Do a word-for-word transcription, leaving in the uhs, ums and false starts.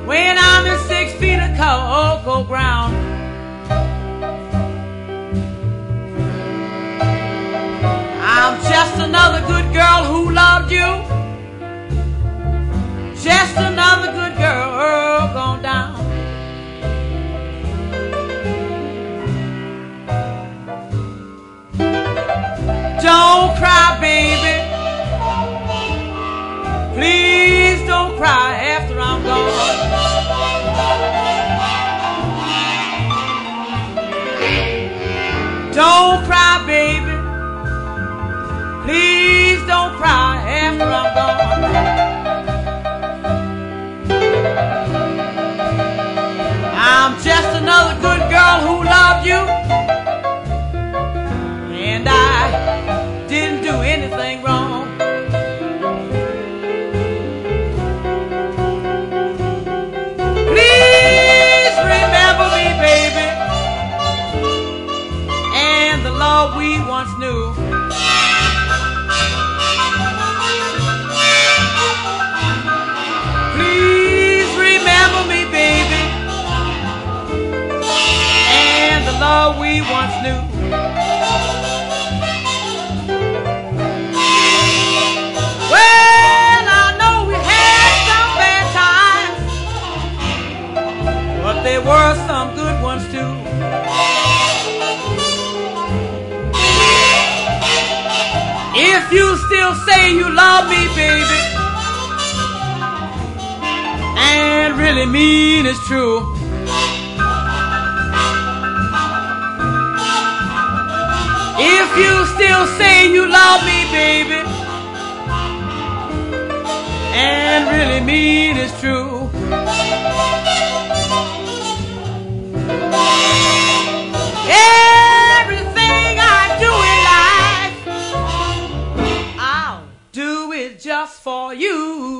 when I'm in six feet of cocoa ground. I'm just another good girl who loved you, just another good girl gone down. Don't cry, baby, please don't cry after I'm gone. Don't cry, baby, please don't cry after I'm gone. I'm just another good girl who loved you, and I didn't do anything wrong. Please remember me, baby, and the love we once knew. Please remember me, baby, and the love we once knew. Well, I know we had some bad times, but there were some good ones too. If you still say you love me, baby, and really mean it's true, if you still say you love me, baby, and really mean it's true, everything I do in life, I'll do it just for you.